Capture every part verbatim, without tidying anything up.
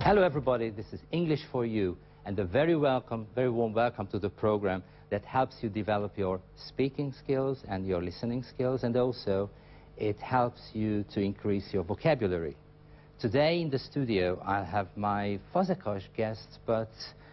Hello everybody, this is English for You, and a very welcome, very warm welcome to the program that helps you develop your speaking skills and your listening skills, and also it helps you to increase your vocabulary. Today in the studio I have my Fazekas guests, but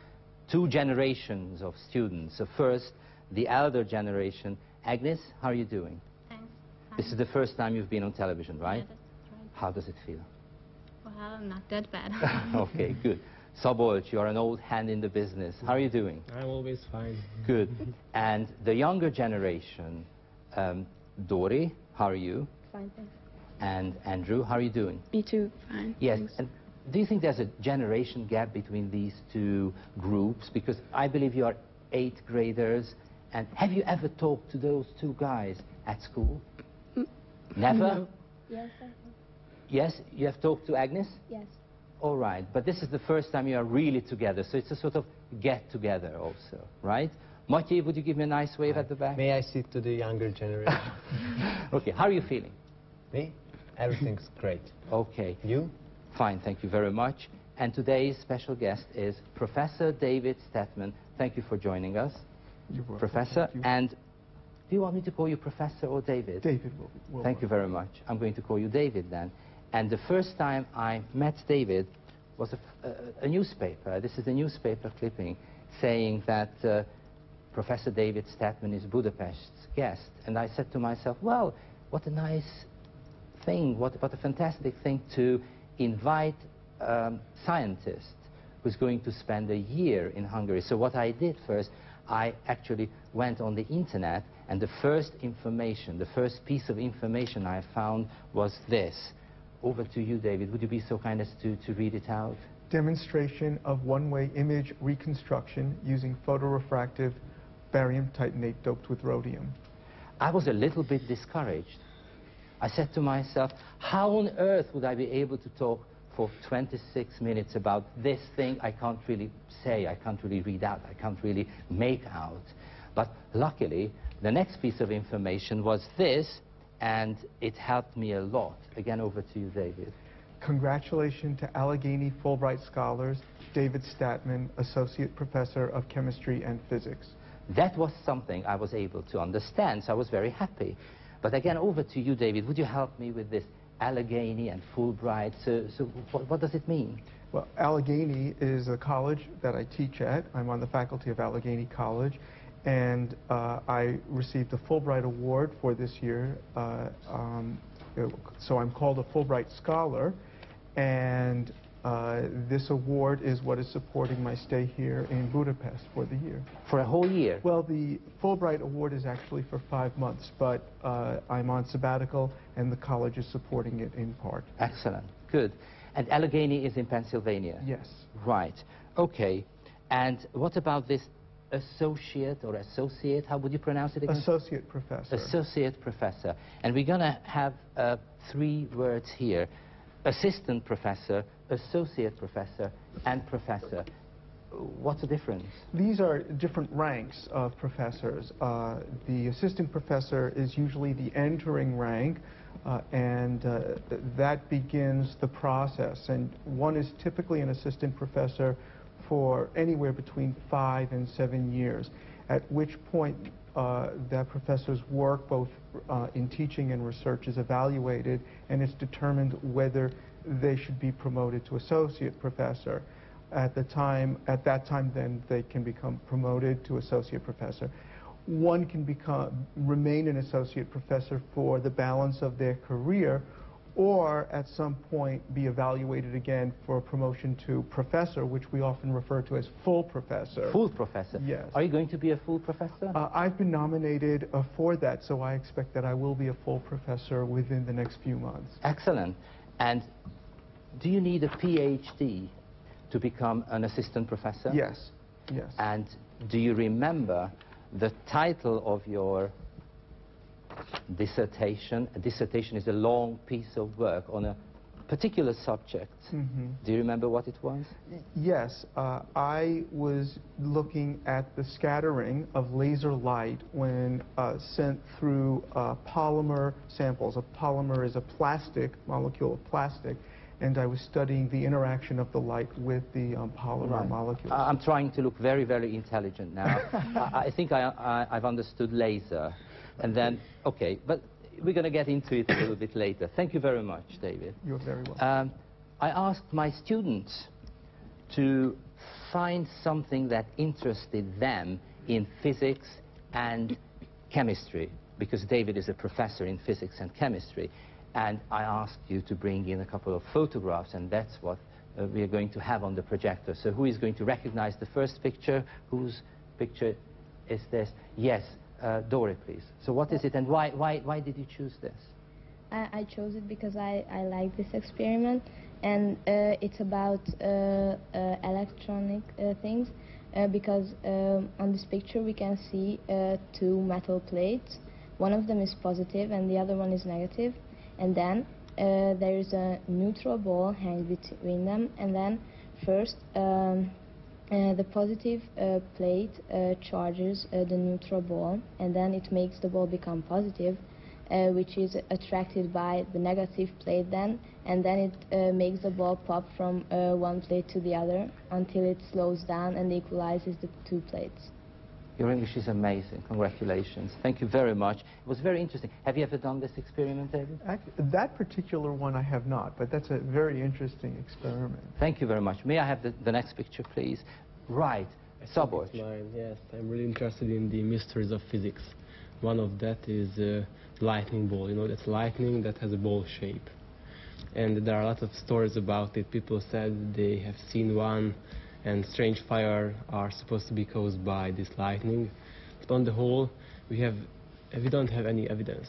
two generations of students. So first, the elder generation. Agnes, how are you doing? Thanks. Fine. This is the first time you've been on television, right? Yeah, that's right. How does it feel? Well, not that bad. Okay, good. Szabolcs, you are an old hand in the business. How are you doing? I'm always fine. Good. And the younger generation, um, Dori, how are you? Fine, thanks. And Andrew, how are you doing? Me too, fine. Yes. Thanks. And do you think there's a generation gap between these two groups? Because I believe you are eighth graders. And have you ever talked to those two guys at school? Mm. Never? No. Yes, I have. Yes, you have talked to Agnes? Yes. All right, but this is the first time you are really together, so it's a sort of get-together also, right? Matyi, would you give me a nice wave at the back? May I sit to the younger generation? Okay, how are you feeling? Me? Everything's great. Okay. You? Fine, thank you very much. And today's special guest is Professor David Statman. Thank you for joining us. You're welcome. Professor, Thank you. and do you want me to call you Professor or David? David will, will Thank you very much. I'm going to call you David then. And the first time I met David was a, a, a newspaper. This is a newspaper clipping saying that uh, Professor David Statman is Budapest's guest. And I said to myself, well, what a nice thing, what, what a fantastic thing to invite a um, scientist who's going to spend a year in Hungary. So what I did first, I actually went on the internet, and the first information, the first piece of information I found was this. Over to you, David. Would you be so kind as to, to read it out? Demonstration of one-way image reconstruction using photorefractive barium titanate doped with rhodium. I was a little bit discouraged. I said to myself, how on earth would I be able to talk for twenty-six minutes about this thing I can't really say, I can't really read out, I can't really make out. But luckily, the next piece of information was this, and it helped me a lot. Again, over to you, David. Congratulations to Allegheny Fulbright scholars, David Statman, Associate Professor of Chemistry and Physics. That was something I was able to understand, so I was very happy. But again, over to you, David. Would you help me with this Allegheny and Fulbright? So, so what, what does it mean? Well, Allegheny is a college that I teach at. I'm on the faculty of Allegheny College. And uh, I received a Fulbright Award for this year. Uh, um, so I'm called a Fulbright Scholar. And uh, this award is what is supporting my stay here in Budapest for the year. For a whole year? Well, the Fulbright Award is actually for five months, but uh, I'm on sabbatical, and the college is supporting it in part. Excellent. Good. And Allegheny is in Pennsylvania? Yes. Right. Okay. And what about this associate or associate? How would you pronounce it again? Associate Professor. Associate Professor. And we're going to have uh, three words here. Assistant Professor, Associate Professor, and Professor. What's the difference? These are different ranks of professors. Uh, the assistant professor is usually the entering rank, uh, and uh, that begins the process. And one is typically an assistant professor for anywhere between five and seven years, at which point uh, that professor's work, both uh, in teaching and research, is evaluated, and it's determined whether they should be promoted to associate professor. At the time, at that time, then they can become promoted to associate professor. One can become remain an associate professor for the balance of their career, or at some point be evaluated again for a promotion to professor, which we often refer to as full professor. Full professor? Yes. Are you going to be a full professor? Uh, I've been nominated uh, for that, so I expect that I will be a full professor within the next few months. Excellent. And do you need a PhD to become an assistant professor? Yes, yes. And do you remember the title of your dissertation? A dissertation is a long piece of work on a particular subject. Mm-hmm. Do you remember what it was? Yes, uh, I was looking at the scattering of laser light when uh, sent through uh, polymer samples. A polymer is a plastic, molecule of plastic, and I was studying the interaction of the light with the um, polymer Right. molecules. Uh, I'm trying to look very, very intelligent now. I, I think I, I, I've understood laser. And then, okay, but we're going to get into it a little bit later. Thank you very much, David. You're very welcome. Um, I asked my students to find something that interested them in physics and chemistry, because David is a professor in physics and chemistry. And I asked you to bring in a couple of photographs, and that's what uh, we are going to have on the projector. So who is going to recognize the first picture? Whose picture is this? Yes, uh, Dore, please. So what is it, and why, why, why did you choose this? I, I chose it because I, I like this experiment, and uh, it's about uh, uh, electronic uh, things, uh, because um, on this picture we can see uh, two metal plates. One of them is positive and the other one is negative, and then uh, there is a neutral ball hanging between them, and then first um, uh, the positive uh, plate uh, charges uh, the neutral ball, and then it makes the ball become positive, uh, which is attracted by the negative plate then, and then it uh, makes the ball pop from uh, one plate to the other until it slows down and equalizes the two plates. Your English is amazing. Congratulations. Thank you very much. It was very interesting. Have you ever done this experiment, David? Act- that particular one I have not, but that's a very interesting experiment. Thank you very much. May I have the, the next picture, please? Right. Soboj. It's mine, yes. I'm really interested in the mysteries of physics. One of that is uh, lightning ball. You know, that's lightning that has a ball shape. And there are a lot of stories about it. People said they have seen one, and strange fire are supposed to be caused by this lightning. But on the whole, we have we don't have any evidence.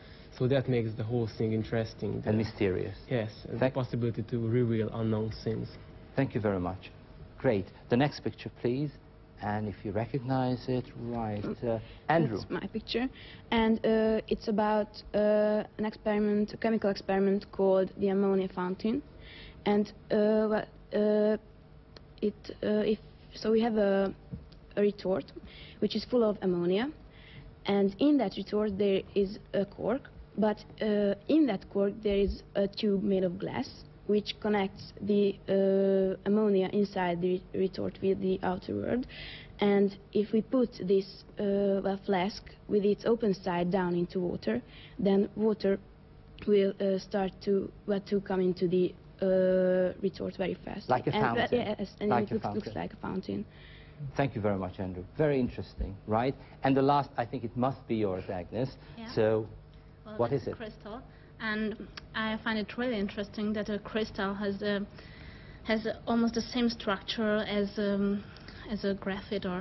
So that makes the whole thing interesting. And mysterious. Yes, and the Thank- possibility to reveal unknown things. Thank you very much. Great. The next picture, please. And if you recognize it, right. Uh, Andrew. That's my picture. And uh, it's about uh, an experiment, a chemical experiment called the ammonia fountain. And uh, well, uh, it, uh, if, so we have a, a retort which is full of ammonia. And in that retort there is a cork. But uh, in that cork there is a tube made of glass, which connects the uh, ammonia inside the retort with the outer world. And if we put this uh, well, flask with its open side down into water, then water will uh, start to well, to come into the uh, retort very fast. Like a and, uh, fountain. yes, and Like it a looks, fountain. looks like a fountain. Thank you very much, Andrew. Very interesting, right? And the last, I think it must be yours, Agnes. Yeah. So, Well, what that's is it? Crystal, and I find it really interesting that a crystal has a, has a, almost the same structure as um, as a graphite, or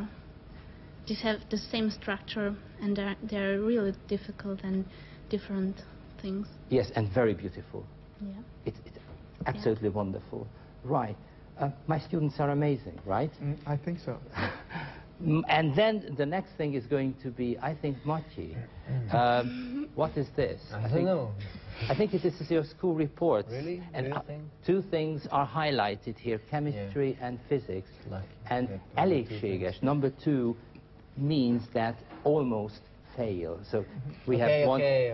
these have the same structure, and they're they're really difficult and different things. Yes, and very beautiful. Yeah. It's, it's absolutely wonderful. Right. Uh, my students are amazing, right? Mm, I think so. Mm, And then the next thing is going to be, I think, Maciej. Um, what is this? I think, don't know. I think it, this is your school report. Really? And Do you uh, think? two things are highlighted here, chemistry and physics. Lucky. And Yeah, probably two elégséges, number two, means that almost fail. So we okay, have one... okay,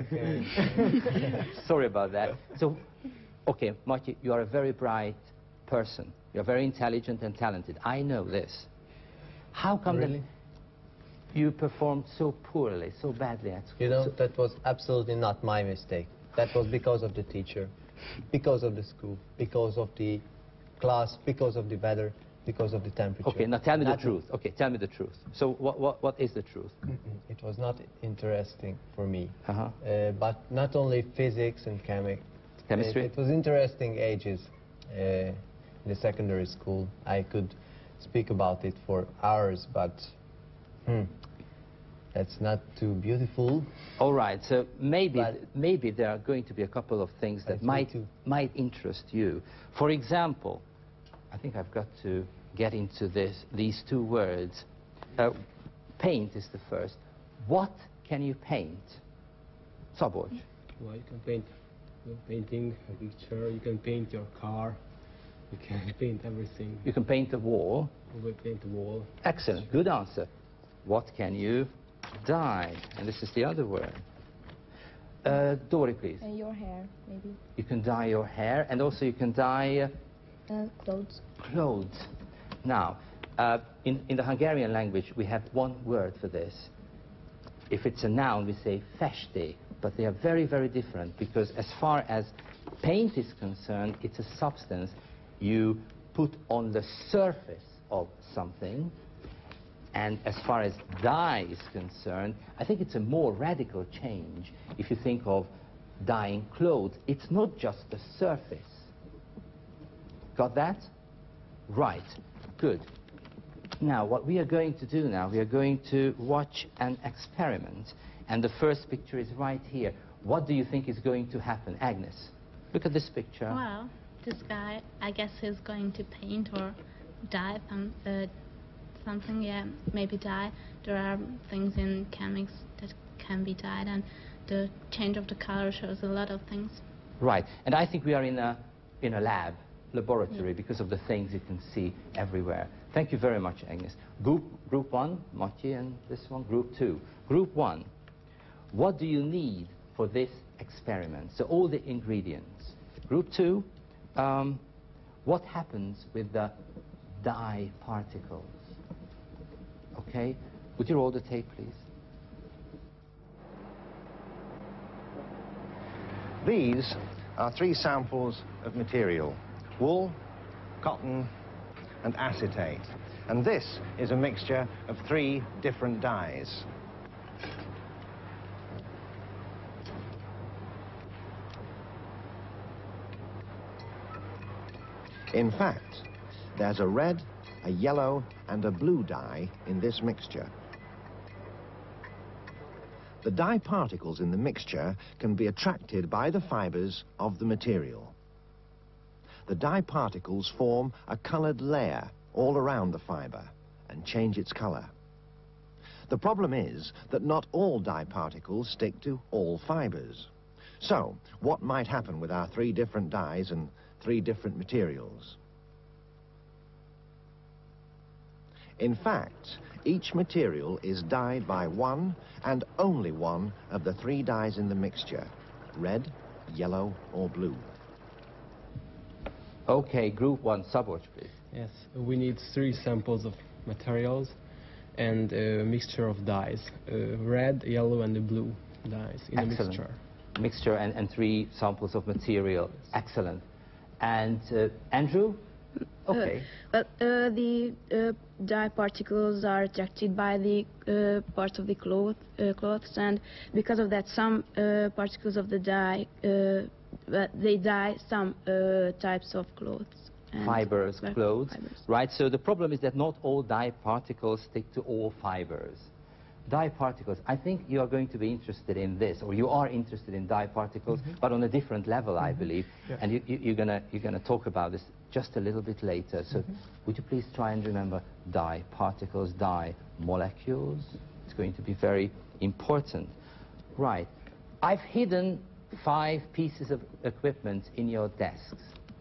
okay. Sorry about that. So, okay, Maciej, you are a very bright person. You're very intelligent and talented. I know this. How come Really? that you performed so poorly, so badly at school? You know, So- that was absolutely not my mistake. That was because of the teacher, because of the school, because of the class, because of the weather, because of the temperature. Okay, now tell me the Nothing. truth. Okay, tell me the truth. So what, what, what is the truth? Mm-mm. It was not interesting for me. Uh-huh. Uh, but not only physics and chemi Chemistry? It, it was interesting ages uh, in the secondary school. I could speak about it for hours, but hmm, that's not too beautiful. All right, so maybe, But- maybe there are going to be a couple of things that Yes, me might, too. might interest you. For example, I think I've got to get into this, these two words. Uh, paint is the first. What can you paint? Soboj. Well, you can paint You know, painting a picture, you can paint your car, you can paint everything. You can paint a wall. You can paint a wall. Excellent, good answer. What can you dye? And this is the other word. Uh, Dori, please. Uh, your hair, maybe. You can dye your hair, and also you can dye uh, Uh, clothes. clothes. Now, uh, in, in the Hungarian language, we have one word for this. If it's a noun, we say feste, but they are very, very different, because as far as paint is concerned, it's a substance you put on the surface of something, and as far as dye is concerned, I think it's a more radical change. If you think of dyeing clothes, it's not just the surface. Got that? Right. Good. Now, what we are going to do now, we are going to watch an experiment. And the first picture is right here. What do you think is going to happen? Agnes, look at this picture. Well, this guy, I guess he's going to paint or dye some, uh, something, yeah, maybe dye. There are things in chemics that can be dyed, and the change of the color shows a lot of things. Right. And I think we are in a, in a lab. Laboratory, because of the things you can see everywhere. Thank you very much, Agnes. Group, group one, Maciej, and this one, group two. Group one, what do you need for this experiment? So all the ingredients. Group two, um, what happens with the dye particles? Okay, would you roll the tape, please? These are three samples of material: wool, cotton, and acetate. And this is a mixture of three different dyes. In fact, there's a red, a yellow, and a blue dye in this mixture. The dye particles in the mixture can be attracted by the fibers of the material. The dye particles form a colored layer all around the fiber and change its color. The problem is that not all dye particles stick to all fibers. So, what might happen with our three different dyes and three different materials? In fact, each material is dyed by one and only one of the three dyes in the mixture: red, yellow, or blue. Okay, group one, Szabolcs, please. Yes, we need three samples of materials and a mixture of dyes, uh, red, yellow, and the blue dyes in the Excellent. mixture. Mixture and, and three samples of material. Excellent. And uh, Andrew? Okay. Uh, well, uh, the uh, dye particles are attracted by the uh, parts of the cloth, uh, clothes, and because of that, some uh, particles of the dye, uh, but they dye some uh, types of clothes. and Fibers, well, clothes. fibers. Right, so the problem is that not all dye particles stick to all fibers. Dye particles, I think you are going to be interested in this, or you are interested in dye particles, mm-hmm. but on a different level, I believe. Yes. And you, you, you're gonna you're gonna talk about this just a little bit later. So mm-hmm. would you please try and remember dye particles, dye molecules? It's going to be very important. Right. I've hidden five pieces of equipment in your desks.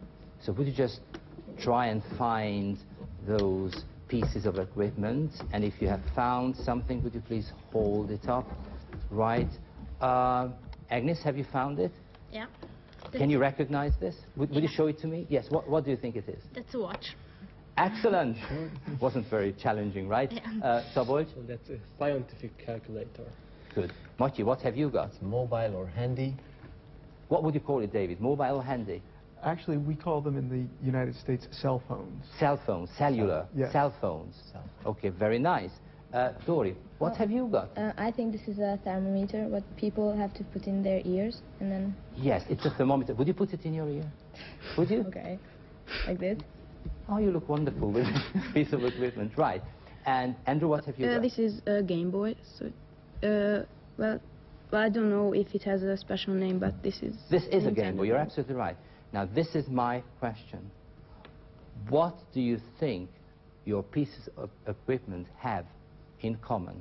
So would you just try and find those pieces of equipment, and if you have found something, would you please hold it up? Right. Uh, Agnes, have you found it? Yeah. Can you recognize this? Would, would you Yeah. show it to me? Yes. What, what do you think it is? That's a watch. Excellent. Wasn't very challenging, right? Yeah. Uh, Szabolcs? So that's a scientific calculator. Good. Maciej, what have you got? Mobile or handy? What would you call it, David? Mobile or handy? Actually, we call them in the United States cell phones. Cell phones, cellular, Yes. cell phones. Cell Okay, very nice. Uh, Dori, what Well, have you got? Uh, I think this is a thermometer, what people have to put in their ears, and then, Yes, it's a thermometer. Would you put it in your ear? Would you? okay, like this. Oh, you look wonderful with this piece of equipment. Right. And Andrew, what have you Uh, got? this is a Game Boy. So, uh, well, well, I don't know if it has a special name, but this is. This is a Nintendo Game Boy. You're absolutely right. Now, this is my question. What do you think your pieces of equipment have in common?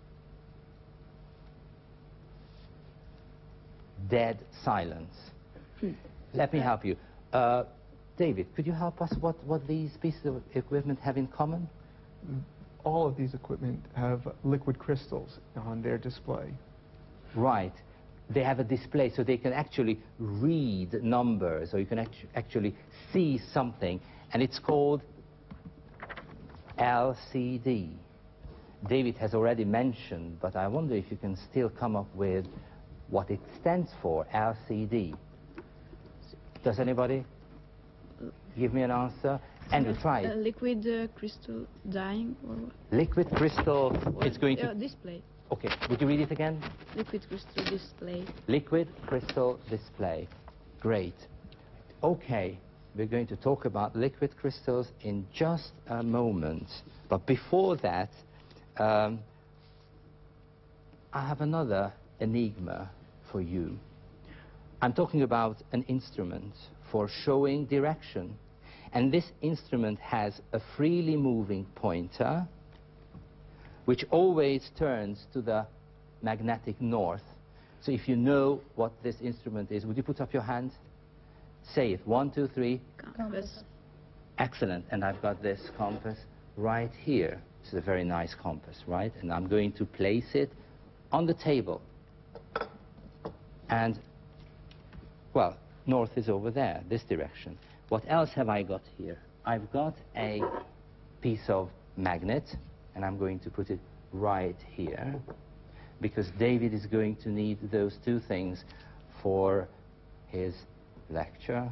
Dead silence. Let me help you. Uh, David, could you help us what, what these pieces of equipment have in common? All of these equipment have liquid crystals on their display. Right. They have a display so they can actually read numbers, or you can actu actually see something, and it's called L C D. David has already mentioned, but I wonder if you can still come up with what it stands for, L C D. Does anybody give me an answer? Andrew, try Uh, it. liquid uh, crystal dyeing or what? Liquid crystal, Or, it's going to... uh, display. Okay, would you read it again? Liquid crystal display. Liquid crystal display. Great. Okay, we're going to talk about liquid crystals in just a moment. But before that, um, I have another enigma for you. I'm talking about an instrument for showing direction. And this instrument has a freely moving pointer, which always turns to the magnetic north. So if you know what this instrument is, would you put up your hand? Say it. One, two, three. Compass. Excellent. And I've got this compass right here. This is a very nice compass, right? And I'm going to place it on the table. And, well, north is over there, this direction. What else have I got here? I've got a piece of magnet, and I'm going to put it right here, because David is going to need those two things for his lecture.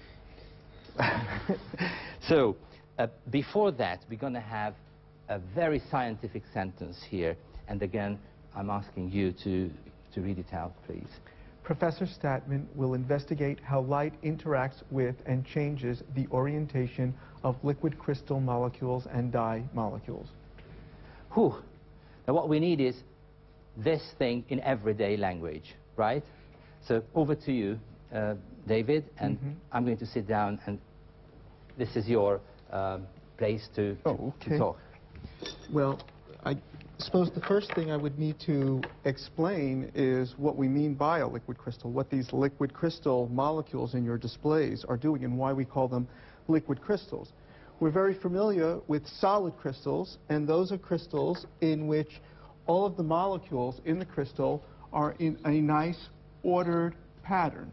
So, uh, before that, we're going to have a very scientific sentence here, and again, I'm asking you to, to read it out, please. Professor Statman will investigate how light interacts with and changes the orientation of liquid crystal molecules and dye molecules. Whew. Now what we need is this thing in everyday language, right? So over to you, uh, David, and Mm-hmm. I'm going to sit down, and this is your um, place to, to, Oh, okay. to talk. Well, I suppose the first thing I would need to explain is what we mean by a liquid crystal, what these liquid crystal molecules in your displays are doing, and why we call them liquid crystals. We're very familiar with solid crystals, and those are crystals in which all of the molecules in the crystal are in a nice ordered pattern,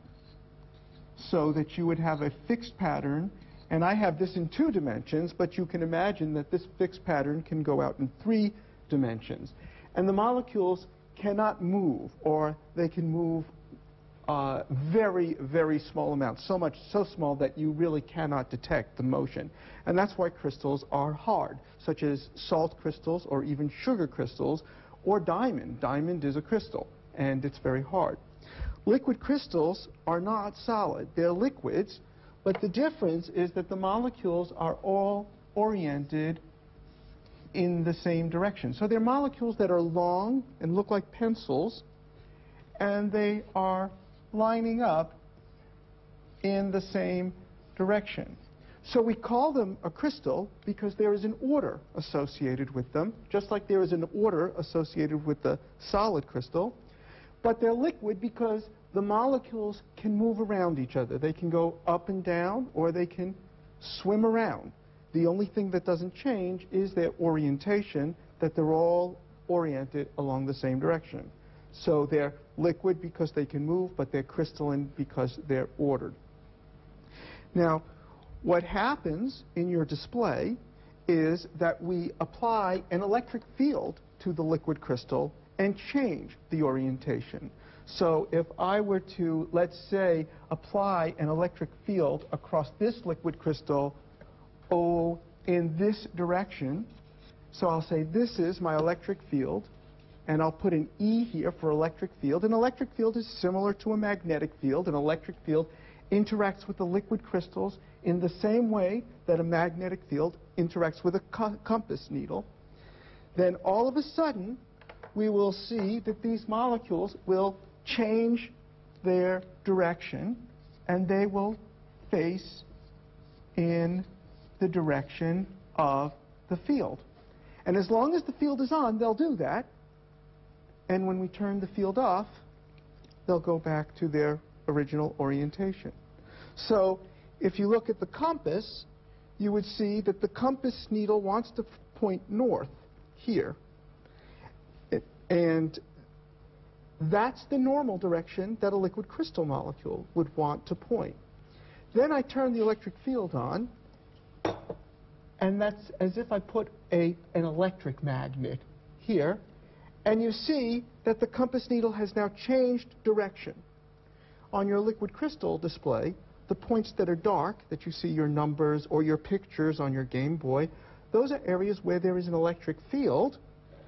so that you would have a fixed pattern. And I have this in two dimensions, but you can imagine that this fixed pattern can go out in three dimensions. And the molecules cannot move, or they can move uh, very, very small amounts, so much, so small that you really cannot detect the motion. And that's why crystals are hard, such as salt crystals or even sugar crystals or diamond. Diamond is a crystal, and it's very hard. Liquid crystals are not solid. They're liquids, but the difference is that the molecules are all oriented in the same direction. So they're molecules that are long and look like pencils, and they are lining up in the same direction. So we call them a crystal because there is an order associated with them, just like there is an order associated with the solid crystal. But they're liquid because the molecules can move around each other. They can go up and down, or they can swim around. The only thing that doesn't change is their orientation, that they're all oriented along the same direction. So they're liquid because they can move, but they're crystalline because they're ordered. Now, what happens in your display is that we apply an electric field to the liquid crystal and change the orientation. So if I were to, let's say, apply an electric field across this liquid crystal, oh, in this direction, so I'll say this is my electric field, and I'll put an E here for electric field. An electric field is similar to a magnetic field. An electric field interacts with the liquid crystals in the same way that a magnetic field interacts with a co compass needle. Then all of a sudden, we will see that these molecules will change their direction, and they will face in the direction of the field. And as long as the field is on, they'll do that. And when we turn the field off, they'll go back to their original orientation. So if you look at the compass, you would see that the compass needle wants to point north here. It, and that's the normal direction that a liquid crystal molecule would want to point. Then I turn the electric field on, and that's as if I put a, an electric magnet here, and you see that the compass needle has now changed direction. On your liquid crystal display, the points that are dark, that you see your numbers or your pictures on your Game Boy, those are areas where there is an electric field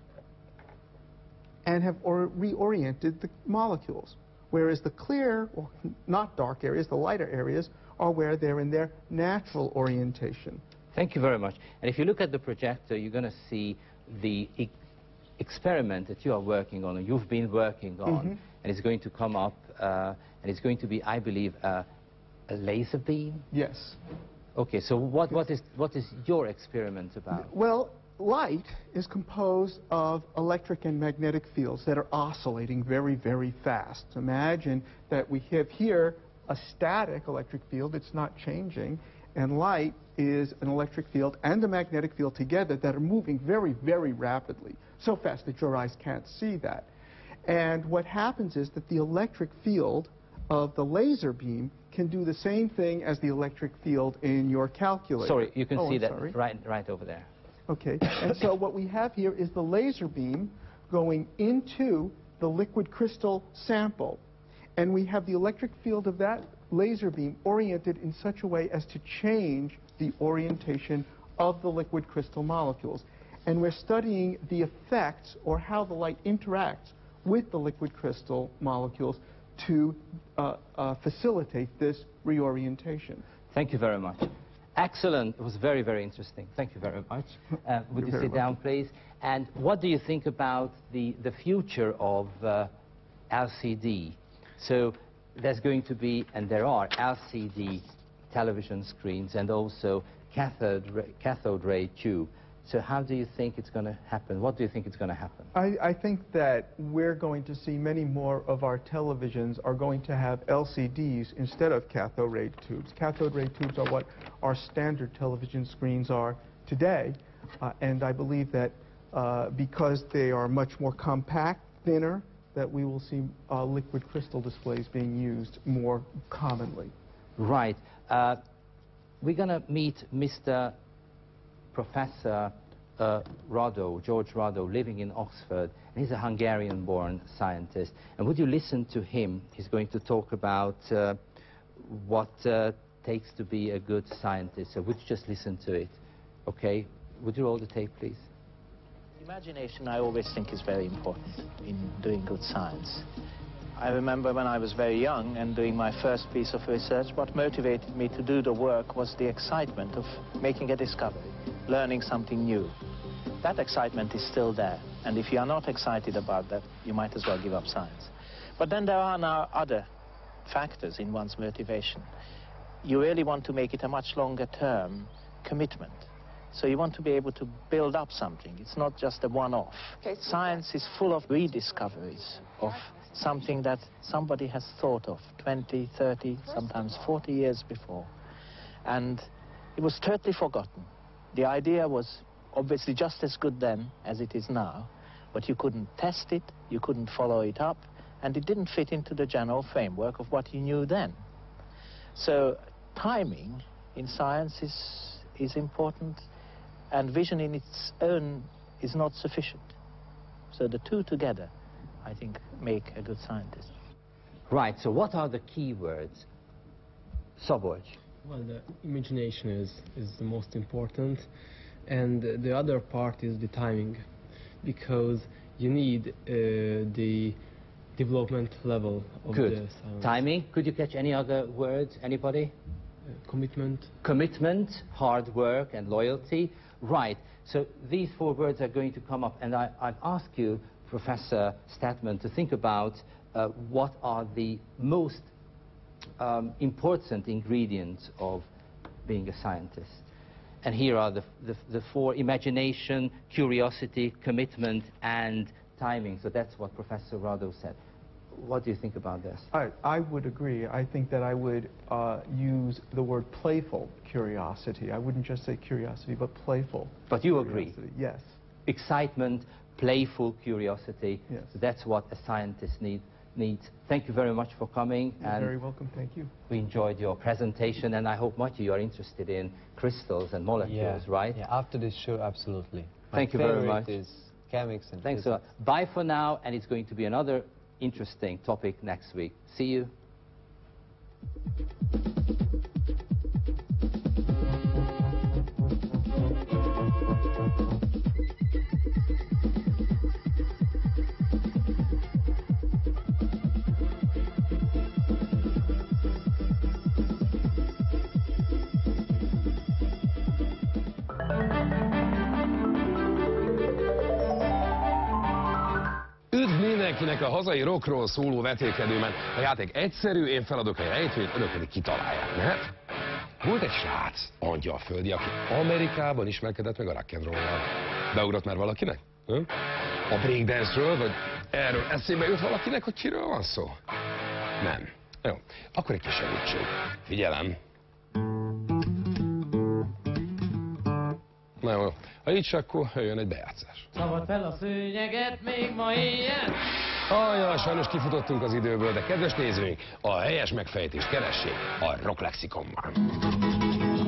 and have or reoriented the molecules. Whereas the clear, or not dark areas, the lighter areas, are where they're in their natural orientation. Thank you very much. And if you look at the projector, you're going to see the e experiment that you are working on, or you've been working on, Mm-hmm. and it's going to come up, uh, and it's going to be, I believe, uh, a laser beam? Yes. Okay, so what, what, is, what is your experiment about? Well, light is composed of electric and magnetic fields that are oscillating very, very fast. Imagine that we have here a static electric field, it's not changing, and light is an electric field and a magnetic field together that are moving very, very rapidly, so fast that your eyes can't see that. And what happens is that the electric field of the laser beam can do the same thing as the electric field in your calculator. Sorry, you can oh, see I'm that sorry. right, right over there. Okay, and so what we have here is the laser beam going into the liquid crystal sample. And we have the electric field of that laser beam oriented in such a way as to change the orientation of the liquid crystal molecules. And we're studying the effects, or how the light interacts with the liquid crystal molecules to uh, uh, facilitate this reorientation. Thank you very much. Excellent. It was very, very interesting. Thank you very much. Uh, would you You're sit very down, please? And what do you think about the, the future of uh, L C D? So there's going to be, and there are, L C D television screens and also cathode ray, cathode ray tube. So how do you think it's going to happen? What do you think is going to happen? I, I think that we're going to see many more of our televisions are going to have L C Ds instead of cathode ray tubes. Cathode ray tubes are what our standard television screens are today, uh, and I believe that uh, because they are much more compact, thinner, that we will see uh, liquid crystal displays being used more commonly. Right. Uh, we're going to meet Mister Professor uh, Rado, George Rado, living in Oxford, and he's a Hungarian-born scientist. And would you listen to him? He's going to talk about uh, what uh, takes to be a good scientist. So would you just listen to it? Okay? Would you roll the tape, please? Imagination, I always think, is very important in doing good science. I remember when I was very young and doing my first piece of research, what motivated me to do the work was the excitement of making a discovery, learning something new. That excitement is still there, and if you are not excited about that, you might as well give up science. But then there are now other factors in one's motivation. You really want to make it a much longer term commitment. So you want to be able to build up something. It's not just a one-off. Okay, science is full of rediscoveries of something that somebody has thought of twenty, thirty, sometimes forty years before. And it was totally forgotten. The idea was obviously just as good then as it is now, but you couldn't test it, you couldn't follow it up, and it didn't fit into the general framework of what you knew then. So timing in science is, is important, and vision in its own is not sufficient. So the two together, I think, make a good scientist. Right, so what are the key words? Soboj. Well, the imagination is, is the most important, and uh, the other part is the timing, because you need uh, the development level of Good. the science. Timing. Could you catch any other words? Anybody? Uh, commitment. Commitment, hard work, and loyalty. Right. So these four words are going to come up, and I, I've asked you, Professor Statman, to think about uh, what are the most um, important ingredients of being a scientist. And here are the, the, the four: imagination, curiosity, commitment, and timing. So that's what Professor Rado said. what do you think about this? I, I would agree. I think that I would uh, use the word playful curiosity. I wouldn't just say curiosity, but playful. But you curiosity. agree? Yes. Excitement, playful curiosity. Yes. So that's what a scientist need, needs. Thank you very much for coming. You're and very welcome. Thank you. We enjoyed your presentation, and I hope, Matthew, you are interested in crystals and molecules, yeah. right? Yeah, after this show, absolutely. Thank you very much. Is chemics and Thanks a lot. Bye for now, and it's going to be another interesting topic next week. See you. Mindenkinek a hazai rockról szóló vetélkedőben a játék egyszerű, én feladok egy rejtvényt, önök pedig kitalálják, mehet? Volt egy srác, angyalföldi, aki Amerikában ismerkedett meg a rock'n'roll-nal. Beugrott már valakinek? Hm? A breakdance-ről, vagy erről eszébe jut valakinek, hogy kiről van szó? Nem. Jó, akkor egy kis segítség. Figyelem. Na jó, ha így, akkor jöjjön egy bejátszás. Szabad fel a szőnyeget még ma éjjel. Ajaj, sajnos kifutottunk az időből, de kedves nézőink, a helyes megfejtést keressék a Rock Lexikonban.